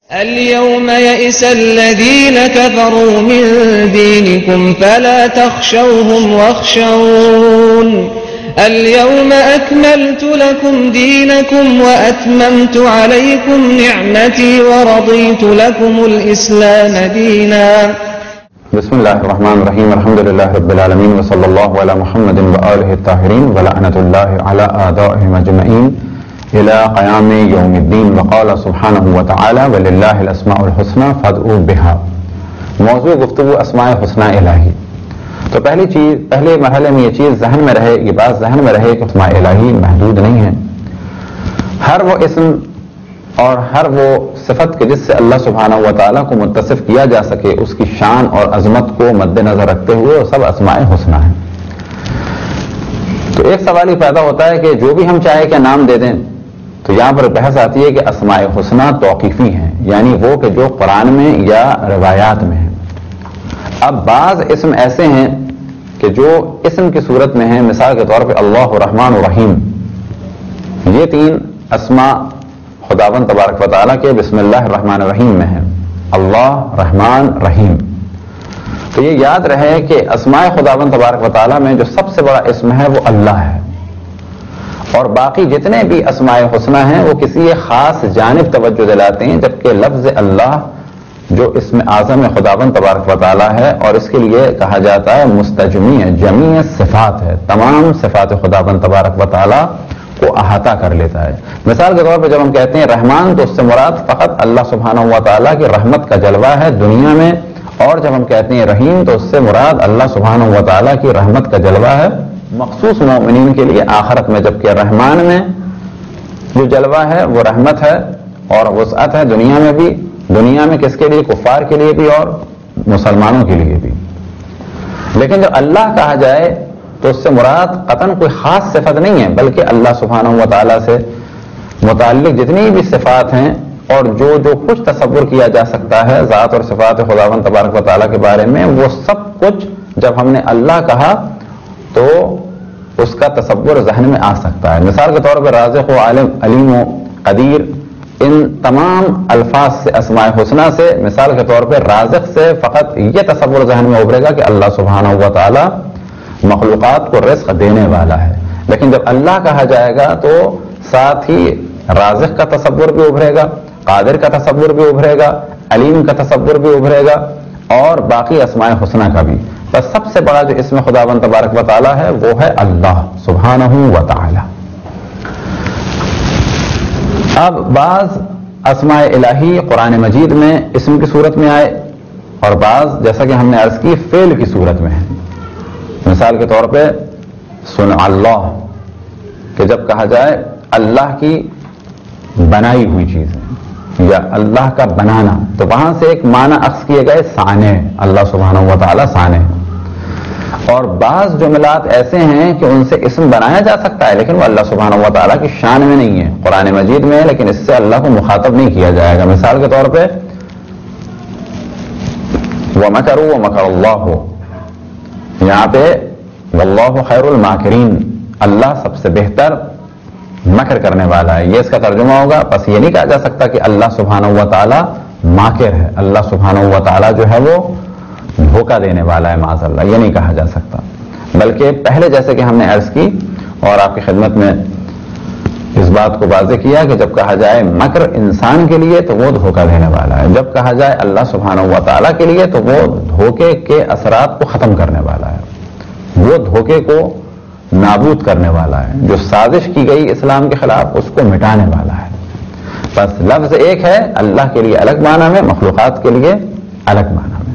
اليوم يئس الذين كفروا من دينكم فلا تخشوهم واخشون اليوم أكملت لكم دينكم وأتممت عليكم نعمتي ورضيت لكم الإسلام دينا. بسم الله الرحمن الرحيم. الحمد لله رب العالمين وصلى الله على محمد وآله الطاهرين ولعنة الله على أعدائهم أجمعين إلى قيام يوم الدين. وقال سبحانه وتعالى ولله الأسماء الحسنى فادعوا بها. موضوع گفتگو اسماء حسنى الہی. تو پہلے مرحلے میں یہ چیز ذہن میں رہے، یہ بات ذہن میں رہے کہ اسماء الہی محدود نہیں ہے. ہر وہ اسم اور ہر وہ صفت کے جس سے اللہ سبحانہ و تعالیٰ کو متصف کیا جا سکے، اس کی شان اور عظمت کو مد نظر رکھتے ہوئے وہ سب اسماء حسنى ہیں. تو ایک سوال ہی پیدا ہوتا ہے کہ جو بھی ہم چاہے کہ نام دے دیں، تو یہاں پر بحث آتی ہے کہ اسماء حسنى توقیفی ہیں، یعنی وہ کہ جو قرآن میں یا روایات میں ہیں. اب بعض اسم ایسے ہیں کہ جو اسم کی صورت میں ہیں، مثال کے طور پہ اللہ الرحمن الرحیم، یہ تین اسماء خداوند تبارک و تعالیٰ کے بسم اللہ الرحمن الرحیم میں ہیں، اللہ رحمان رحیم. تو یہ یاد رہے کہ اسماء خداوند تبارک و تعالیٰ میں جو سب سے بڑا اسم ہے وہ اللہ ہے، اور باقی جتنے بھی اسماء حسنى ہیں وہ کسی خاص جانب توجہ دلاتے ہیں، جبکہ لفظ اللہ جو اسم اعظم خداوند تبارک و تعالیٰ ہے، اور اس کے لیے کہا جاتا ہے مستجمی ہے، جمیع صفات ہے، تمام صفات خداوند تبارک و تعالیٰ کو احاطہ کر لیتا ہے. مثال کے طور پہ جب ہم کہتے ہیں رحمان، تو اس سے مراد فقط اللہ سبحانہ و تعالیٰ کی رحمت کا جلوہ ہے دنیا میں، اور جب ہم کہتے ہیں رحیم تو اس سے مراد اللہ سبحانہ و تعالیٰ کی رحمت کا جلوہ ہے مخصوص مومنین کے لیے آخرت میں. جبکہ رحمان میں جو جلوہ ہے وہ رحمت ہے اور وسعت ہے دنیا میں بھی، دنیا میں کس کے لیے؟ کفار کے لیے بھی اور مسلمانوں کے لیے بھی. لیکن جب اللہ کہا جائے تو اس سے مراد قطعاً کوئی خاص صفت نہیں ہے، بلکہ اللہ سبحانہ و تعالیٰ سے متعلق جتنی بھی صفات ہیں اور جو کچھ تصور کیا جا سکتا ہے ذات اور صفات خداوند تبارک و تعالیٰ کے بارے میں، وہ سب کچھ جب ہم نے اللہ کہا تو اس کا تصور ذہن میں آ سکتا ہے. مثال کے طور پر رازق و عالم، علیم و قدیر، ان تمام الفاظ سے، اسماء حسنى سے، مثال کے طور پر رازق سے فقط یہ تصور ذہن میں ابھرے گا کہ اللہ سبحانہ و تعالیٰ مخلوقات کو رزق دینے والا ہے. لیکن جب اللہ کہا جائے گا تو ساتھ ہی رازق کا تصور بھی ابھرے گا، قادر کا تصور بھی ابھرے گا، علیم کا تصور بھی ابھرے گا، اور باقی اسماء حسنى کا بھی. بس سب سے بڑا جو اسم خداوند تبارک و تعالیٰ ہے وہ ہے اللہ سبحانہ و تعالی. اب بعض اسماء الہی قرآن مجید میں اسم کی صورت میں آئے، اور بعض جیسا کہ ہم نے عرض کی فعل کی صورت میں ہے. مثال کے طور پہ صنع اللہ، کہ جب کہا جائے اللہ کی بنائی ہوئی چیز ہے یا اللہ کا بنانا، تو وہاں سے ایک معنی اخذ کیے گئے صانع، اللہ سبحانہ و تعالیٰ صانع. اور بعض جملات ایسے ہیں کہ ان سے اسم بنایا جا سکتا ہے لیکن وہ اللہ سبحانہ و تعالیٰ کی شان میں نہیں ہے، قرآن مجید میں ہے، لیکن اس سے اللہ کو مخاطب نہیں کیا جائے گا. مثال کے طور پہ وَمَكَرُوا وَمَكَرَ اللَّهُ، یہاں پہ وَاللَّهُ خَيْرُ الْمَاكِرِينَ، اللہ سب سے بہتر مکر کرنے والا ہے، یہ اس کا ترجمہ ہوگا. بس یہ نہیں کہا جا سکتا کہ اللہ سبحانہ و تعالیٰ ماکر ہے، اللہ سبحانہ و تعالیٰ جو ہے وہ دھوکہ دینے والا ہے، معاذ اللہ، یہ نہیں کہا جا سکتا. بلکہ پہلے جیسے کہ ہم نے عرض کی اور آپ کی خدمت میں اس بات کو واضح کیا کہ جب کہا جائے مکر انسان کے لیے تو وہ دھوکہ دینے والا ہے، جب کہا جائے اللہ سبحانہ و تعالیٰ کے لیے تو وہ دھوکے کے اثرات کو ختم کرنے والا ہے، وہ دھوکے کو نابود کرنے والا ہے، جو سازش کی گئی اسلام کے خلاف اس کو مٹانے والا ہے. بس لفظ ایک ہے، اللہ کے لیے الگ معنی میں، مخلوقات کے لیے الگ معنی میں.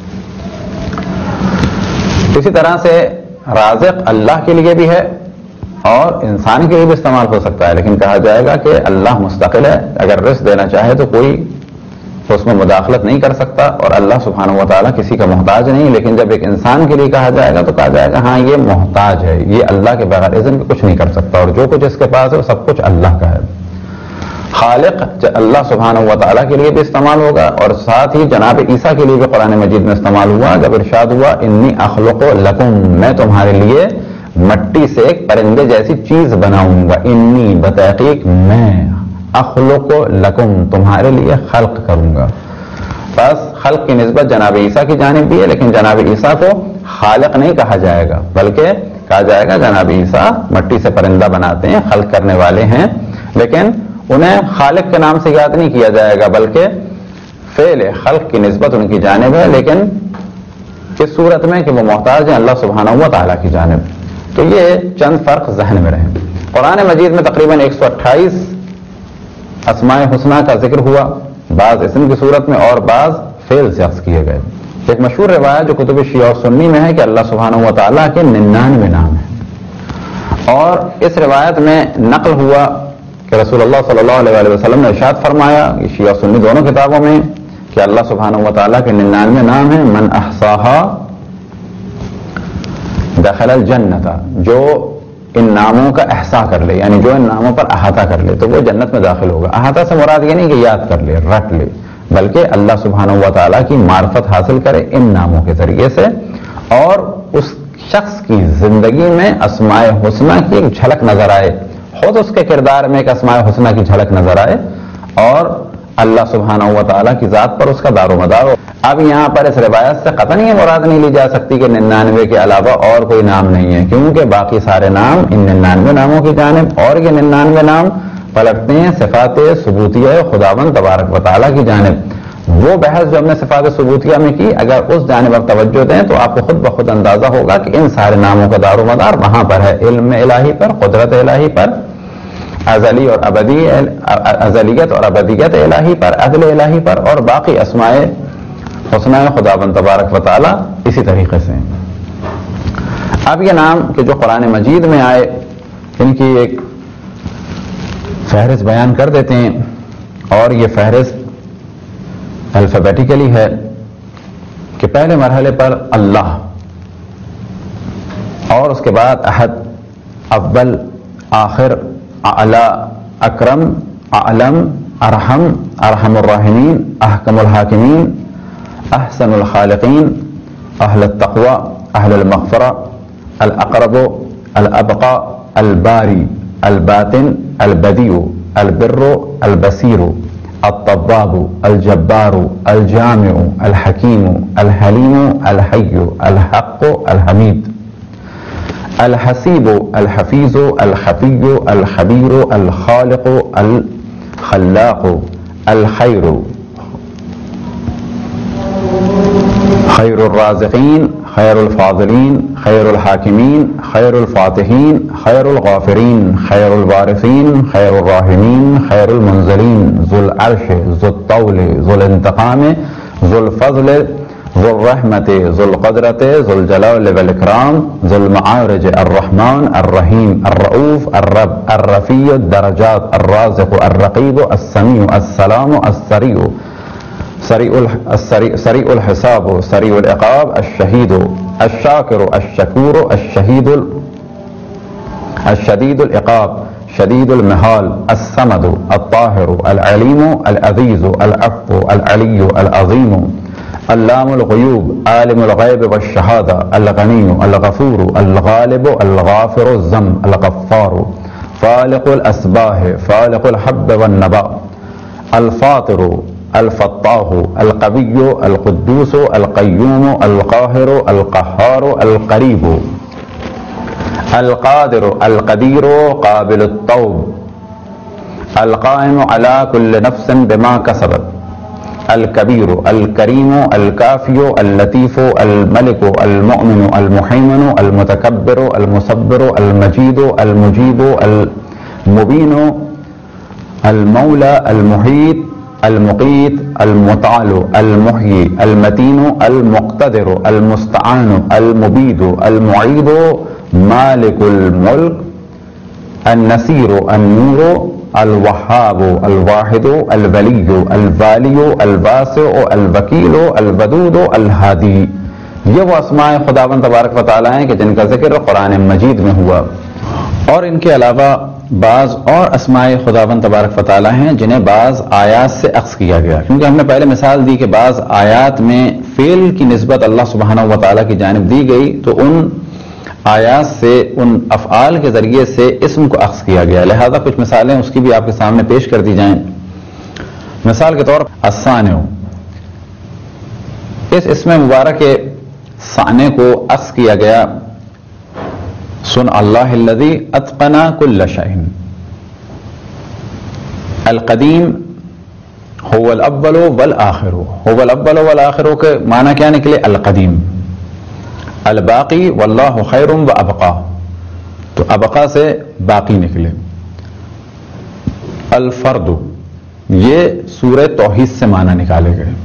اسی طرح سے رازق اللہ کے لیے بھی ہے اور انسان کے لیے بھی استعمال ہو سکتا ہے، لیکن کہا جائے گا کہ اللہ مستقل ہے، اگر رزق دینا چاہے تو کوئی اس میں مداخلت نہیں کر سکتا، اور اللہ سبحانہ و تعالیٰ کسی کا محتاج نہیں. لیکن جب ایک انسان کے لیے کہا جائے گا تو کہا جائے گا ہاں یہ محتاج ہے، یہ اللہ کے بغیر اذن کے کچھ نہیں کر سکتا، اور جو کچھ اس کے پاس ہے وہ سب کچھ اللہ کا ہے. خالق اللہ سبحانہ و تعالیٰ کے لیے بھی استعمال ہوگا، اور ساتھ ہی جناب عیسیٰ کے لیے بھی قرآن مجید میں استعمال ہوا جب ارشاد ہوا انی اخلق لکم، میں تمہارے لیے مٹی سے ایک پرندے جیسی چیز بناؤں گا. انی بتحقیق میں، اخلق لکم، تمہارے لیے خلق کروں گا. بس خلق کی نسبت جناب عیسیٰ کی جانب بھی ہے، لیکن جناب عیسیٰ کو خالق نہیں کہا جائے گا، بلکہ کہا جائے گا جناب عیسیٰ مٹی سے پرندہ بناتے ہیں، خلق کرنے والے ہیں، لیکن انہیں خالق کے نام سے یاد نہیں کیا جائے گا، بلکہ فعل خلق کی نسبت ان کی جانب ہے، لیکن اس صورت میں کہ وہ محتاج ہیں اللہ سبحانہ و تعالیٰ کی جانب. تو یہ چند فرق ذہن میں رہیں. قرآن مجید میں تقریباً 128 اسماء حسنہ کا ذکر ہوا، بعض اسم کی صورت میں اور بعض فعل سے اخذ کیے گئے. ایک مشہور روایت جو کتب شیعہ و سنی میں ہے کہ اللہ سبحانہ و تعالیٰ کے 99 نام ہیں، اور اس روایت میں نقل ہوا کہ رسول اللہ صلی اللہ علیہ وسلم نے ارشاد فرمایا، یہ شیعہ و سنی دونوں کتابوں میں، کہ اللہ سبحانہ و تعالیٰ کے 99 نام ہیں. من احصاہا دخل الجنت، جو ان ناموں کا احصا کر لے، یعنی جو ان ناموں پر احاطہ کر لے تو وہ جنت میں داخل ہوگا. احاطہ سے مراد یہ نہیں کہ یاد کر لے، رٹ لے، بلکہ اللہ سبحانہ و تعالیٰ کی معرفت حاصل کرے ان ناموں کے ذریعے سے، اور اس شخص کی زندگی میں اسماء حسنہ کی ایک جھلک نظر آئے، خود اس کے کردار میں ایک اسماء حسنہ کی جھلک نظر آئے، اور اللہ سبحانہ و تعالیٰ کی ذات پر اس کا دار و مدار ہو. اب یہاں پر اس روایت سے قطعاً یہ مراد نہیں لی جا سکتی کہ 99 کے علاوہ اور کوئی نام نہیں ہے، کیونکہ باقی سارے نام ان 99 ناموں کی جانب، اور یہ 99 نام پلٹتے ہیں صفات ثبوتیہ خداوند تبارک و تعالیٰ کی جانب. وہ بحث جو ہم نے صفات ثبوتیہ میں کی، اگر اس جانب آپ توجہ دیں تو آپ کو خود بخود اندازہ ہوگا کہ ان سارے ناموں کا دار و مدار وہاں پر ہے، علم الہی پر، قدرت الہی پر، ازلی اور ابدی، ازلیت اور ابدیت الہی پر، عدل الہی پر، اور باقی اسماء حسنہ خداوند تبارک و تعالیٰ اسی طریقے سے. اب یہ نام کہ جو قرآن مجید میں آئے، ان کی ایک فہرست بیان کر دیتے ہیں، اور یہ فہرست الفابیٹیکلی ہے کہ پہلے مرحلے پر اللہ، اور اس کے بعد احد، اول، آخر، اعلی، اکرم، اعلم، ارحم، ارحم الراحمین، احکم الحاکمین، احسن الخالقین، اہل التقوی، اہل المغفرہ، الاقرب، الابقى، الباری، الباطن، البدیع، البر، البصیر، الطواب، الجبار، الجامع، الحکیم، الحلیم، الحی، الحق، الحمید، الحسیب، الحفیظ، الخفی، الخبیر، الخالق، الخلاق، الخیر، خیر الرازقین، خیر الفاضلین، خیر الحاکمین، خیر الفاتحین، خیر الغافرین، خیر الوارثین، خیر الراحمین، خیر المنزلین، ذو العرش، ذو الطول، ذو الانتقام، ذو الفضل، ذو الرحمت، ذو القدرت، ذو الجلال والاکرام، ذو المعارج، الرحمن، الرحیم، الرؤوف، الرب، الرفیع الدرجات، الرازق، الرقیب، السمیع، السلام، السریع، سریع الحساب، سریع العقاب، الشہید، الشاکر، الشکور، الشدید العقاب، شدید المحال، الصمد، الطاہر، العلیم، العزیز، العفو، العلی، العظیم، علام الغیوب، عالم الغیب والشہادہ، الغنی، الغفور، الغالب، الغافر الذنب، الغفار، فالق الاسباح، فالق الحب والنبا، الفاطر، الفتاح، القوی، القدوس، القیوم، القاہر، القہار، القریب، القادر، القدیر، قابل التوب، القائم علی کل نفس بما کسبت، الکبیر، الکریم، الکافی، اللطیف، الملک، المؤمن، المحیمن، المتکبر، المصبر، المجید، المجیب، المبین، المولا، المحیط، المقیت، المتعال، المحیی، المتین، المقتدر، المستعان، المبید، المعید، مالک الملک، النصیر، النور، الوہاب، الواحد، الولی، الوالی، الواسع، الوکیل، الودود، الہادی. یہ وہ اسماء خداوند تبارک و تعالیٰ ہیں کہ جن کا ذکر قرآن مجید میں ہوا، اور ان کے علاوہ بعض اور اسماء خداوند تبارک و تعالیٰ ہیں جنہیں بعض آیات سے اخذ کیا گیا، کیونکہ ہم نے پہلے مثال دی کہ بعض آیات میں فعل کی نسبت اللہ سبحانہ و تعالیٰ کی جانب دی گئی، تو ان آیات سے ان افعال کے ذریعے سے اسم کو اخذ کیا گیا، لہذا کچھ مثالیں اس کی بھی آپ کے سامنے پیش کر دی جائیں۔ مثال کے طور پر الصانع، اس اسم مبارک صانع کو اخذ کیا گیا سن اللہ الذی اتقن کل شیء۔ القدیم هو الاول والآخر، هو الاول والآخر کے معنی کیا نکلے؟ القدیم۔ الباقی واللہ خیر وابقا، تو ابقا سے باقی نکلے۔ الفرد، یہ سورہ توحید سے معنی نکالے گئے۔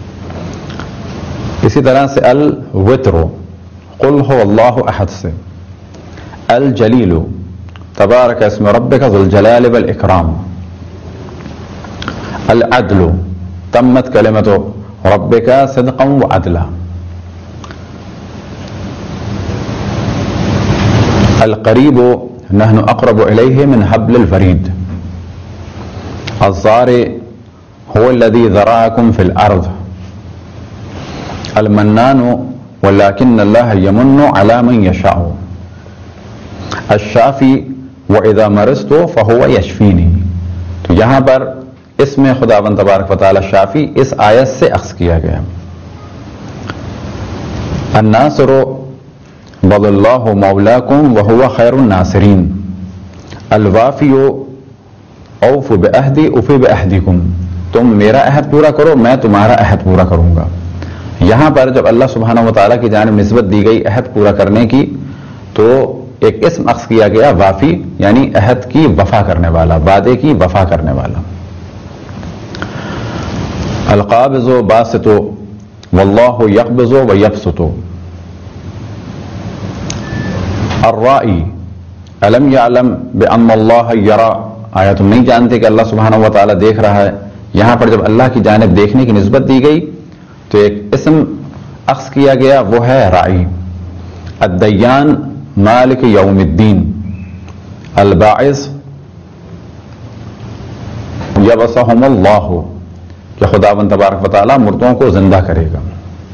اسی طرح سے الوتر قل هو اللہ احد سے۔ الجلیل تبارک اسم ربک ذو الجلال والاکرام۔ العدل تمت کلمت ربک صدقا وعدلا۔ القریب نحن اقرب الیہ من حبل الورید۔ الزارع هو الذی ذرأکم فی الارض۔ المنان ولكن اللہ یمن علی من یشاء۔ الشافی وإذا مرضت فهو یشفینی۔ تو یہاں پر اسم خداوند تبارک و تعالی شافی اس آیت سے اخذ کیا گیا۔ الناصر بل اللہ مولاکم وهو خیر الناصرین۔ الوافی اوف بعہدی اوفی بعہدکم، تم میرا عہد پورا کرو میں تمہارا عہد پورا کروں گا۔ یہاں پر جب اللہ سبحانہ و تعالیٰ کی جانب نسبت دی گئی عہد پورا کرنے کی، تو ایک اسم اخذ کیا گیا وافی، یعنی عہد کی وفا کرنے والا، وعدے کی وفا کرنے والا۔ القابض باسط واللہ یقبض ویبسط۔ الرائی الم یعلم بان اللہ یرا، آیا تم نہیں جانتے کہ اللہ سبحانہ و تعالیٰ دیکھ رہا ہے؟ یہاں پر جب اللہ کی جانب دیکھنے کی نسبت دی گئی تو ایک اسم اخذ کیا گیا، وہ ہے رائی۔ الدیان مالک یوم الدین۔ الباعث یبعثہم اللہ، کہ خداوند تبارک و تعالیٰ مردوں کو زندہ کرے گا۔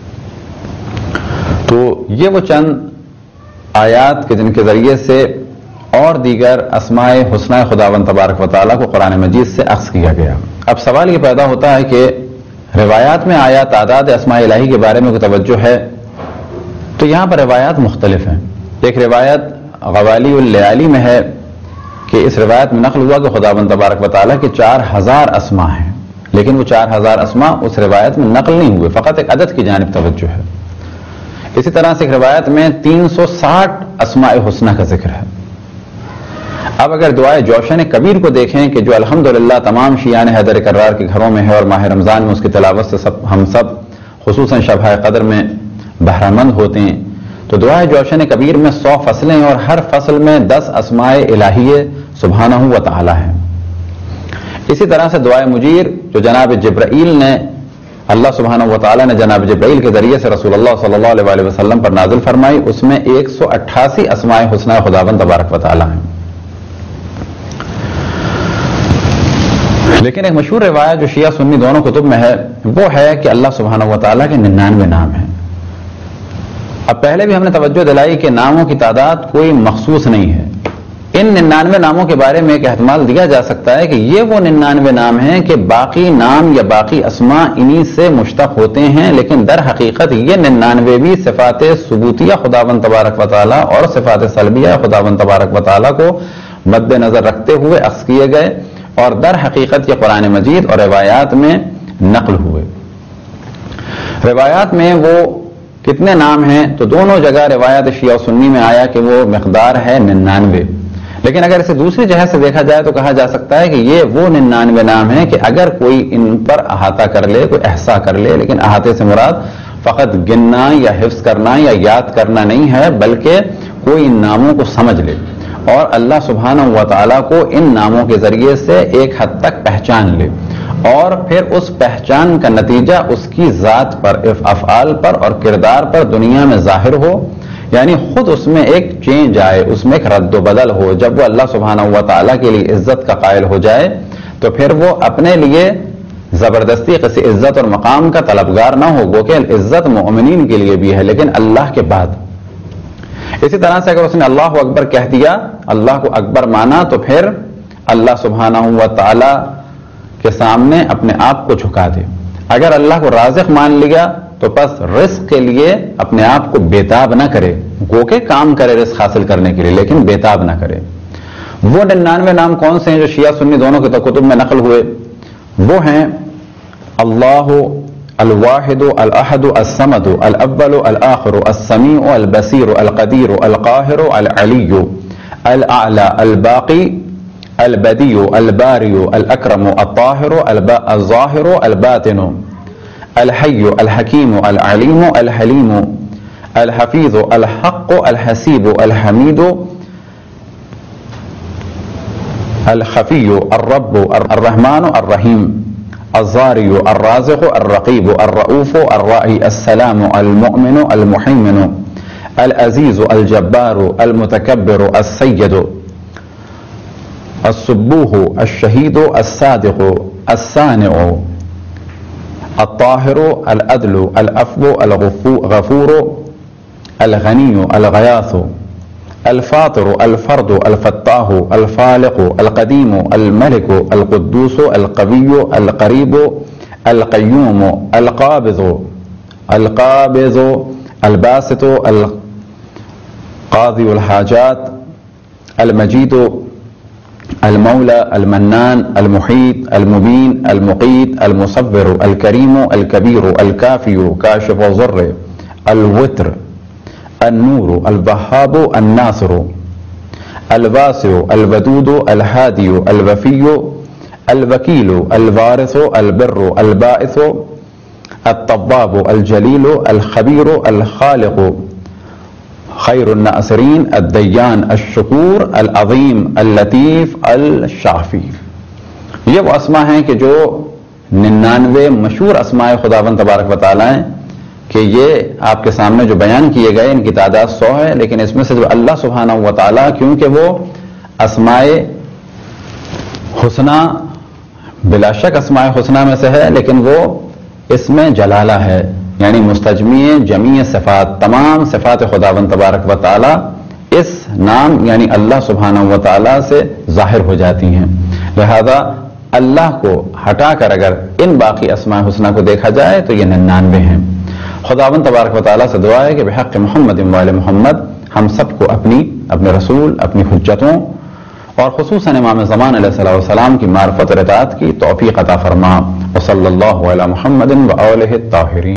تو یہ وہ چند آیات کے جن کے ذریعے سے اور دیگر اسماء حسنہ خداوند تبارک و تعالیٰ کو قرآن مجید سے اخذ کیا گیا۔ اب سوال یہ پیدا ہوتا ہے کہ روایات میں آیا تعداد اسماء الہی کے بارے میں کوئی توجہ ہے؟ تو یہاں پر روایات مختلف ہیں۔ ایک روایت غوالی اللیالی میں ہے کہ اس روایت میں نقل ہوا کہ خداوند تبارک و تعالیٰ کے 4000 اسماء ہیں، لیکن وہ 4000 اسماء اس روایت میں نقل نہیں ہوئے، فقط ایک عدد کی جانب توجہ ہے۔ اسی طرح سے ایک روایت میں 360 اسماء حسنہ کا ذکر ہے۔ اب اگر دعائے جوشن کبیر کو دیکھیں کہ جو الحمدللہ تمام شیعان حیدر کرار کے گھروں میں ہے اور ماہ رمضان میں اس کی تلاوت سے ہم سب خصوصاً شبہ قدر میں بہرمند ہوتے ہیں، تو دعائے جوشن کبیر میں 100 فصلیں اور ہر فصل میں 10 اسماء الہیہ سبحانہ و تعالی ہیں۔ اسی طرح سے دعائے مجیر جو جناب جبرائیل نے، اللہ سبحانہ و تعالی نے جناب جبرائیل کے ذریعے سے رسول اللہ صلی اللہ علیہ وسلم پر نازل فرمائی، اس میں 188 اسماء حسنہ خداوند تبارک و تعالی ہیں۔ لیکن ایک مشہور روایت جو شیعہ سنی دونوں کتب میں ہے وہ ہے کہ اللہ سبحانہ و تعالیٰ کے 99 نام ہیں۔ اب پہلے بھی ہم نے توجہ دلائی کہ ناموں کی تعداد کوئی مخصوص نہیں ہے۔ ان 99 ناموں کے بارے میں ایک احتمال دیا جا سکتا ہے کہ یہ وہ 99 نام ہیں کہ باقی نام یا باقی اسماء انہی سے مشتق ہوتے ہیں، لیکن در حقیقت یہ 99 بھی صفات ثبوتیہ خداوند تبارک و تعالیٰ اور صفات سلبیہ خداوند تبارک و تعالیٰ کو مد نظر رکھتے ہوئے اخذ کیے گئے اور در حقیقت یہ قرآن مجید اور روایات میں نقل ہوئے۔ روایات میں وہ کتنے نام ہیں تو دونوں جگہ روایت شیعہ و سنی میں آیا کہ وہ مقدار ہے 99، لیکن اگر اسے دوسری جہت سے دیکھا جائے تو کہا جا سکتا ہے کہ یہ وہ 99 نام ہیں کہ اگر کوئی ان پر احاطہ کر لے، کوئی احصاء کر لے، لیکن احاطے سے مراد فقط گننا یا حفظ کرنا یا یاد کرنا نہیں ہے، بلکہ کوئی ان ناموں کو سمجھ لے اور اللہ سبحانہ و تعالیٰ کو ان ناموں کے ذریعے سے ایک حد تک پہچان لے، اور پھر اس پہچان کا نتیجہ اس کی ذات پر، افعال پر اور کردار پر دنیا میں ظاہر ہو، یعنی خود اس میں ایک چینج آئے، اس میں ایک رد و بدل ہو۔ جب وہ اللہ سبحانہ و تعالیٰ کے لیے عزت کا قائل ہو جائے تو پھر وہ اپنے لیے زبردستی کسی عزت اور مقام کا طلبگار نہ ہو، وہ کہ عزت مومنین کے لیے بھی ہے لیکن اللہ کے بعد۔ اسی طرح سے اگر اس نے اللہ اکبر کہہ دیا، اللہ کو اکبر مانا، تو پھر اللہ سبحانہ و تعالی کے سامنے اپنے آپ کو جھکا دے۔ اگر اللہ کو رازق مان لیا تو بس رزق کے لیے اپنے آپ کو بےتاب نہ کرے، گو کے کام کرے رزق حاصل کرنے کے لیے، لیکن بےتاب نہ کرے۔ وہ 99 نام کون سے ہیں جو شیعہ سنی دونوں کے کتب میں نقل ہوئے؟ وہ ہیں اللہ الواحد الاحد الصمد الاول الاخر السمیع البصیر القدیر القاہر العلی الاعلی الباقی البدیع الباری الاکرم الطاہر الظاہر الباطن الحی الحکیم العلیم الحلیم الحفیظ الحق الحسیب الحمید الخفی الرب الرحمن الرحیم الضاری الرازق الرقیب الرؤوف الراعی السلام المؤمن المحیمن العزیز الجبار المتکبر السید السبوح الشہید الصادق الصانع الطاہر العدل العفو الغفور الغنی الغیاث الفاطر الفرد الفتاح الفالق القدیم الملک القدوس القوی القریب القیوم القابض الباسط القاضی الحاجات المجید المولى المنان المحيط المبين المقيت المصور الكريم الكبير الكافي كاشف الضر الوتر النور الوهاب الناصر الواسع الودود الهادي الوفي الوكيل الوارث البر الباعث الطباب الجليل الخبير الخالق خیر الناصرین الدیان الشکور العظیم اللطیف الشافی۔ یہ وہ اسماء ہیں کہ جو 99 مشہور اسماء خداوند تبارک و تعالی ہیں کہ یہ آپ کے سامنے جو بیان کیے گئے ان کی تعداد 100 ہے، لیکن اس میں سے جو اللہ سبحانہ و تعالی کیونکہ وہ اسماء حسنہ بلا شک اسماء حسنہ میں سے ہے، لیکن وہ اس میں جلالہ ہے، یعنی مستجمی جمیع صفات، تمام صفات خداوند تبارک و تعالی اس نام یعنی اللہ سبحانہ و تعالی سے ظاہر ہو جاتی ہیں۔ لہذا اللہ کو ہٹا کر اگر ان باقی اسماء حسنہ کو دیکھا جائے تو یہ 99 ہیں۔ خداوند تبارک و تعالی سے دعا ہے کہ بحق محمد و آل محمد ہم سب کو اپنے رسول، اپنی حجتوں اور خصوصاً امام زمان علیہ السلام کی معرفت اور اطاعت کی توفیق عطا فرما۔ وصلی اللہ علی محمد و آلہ الطاہرین۔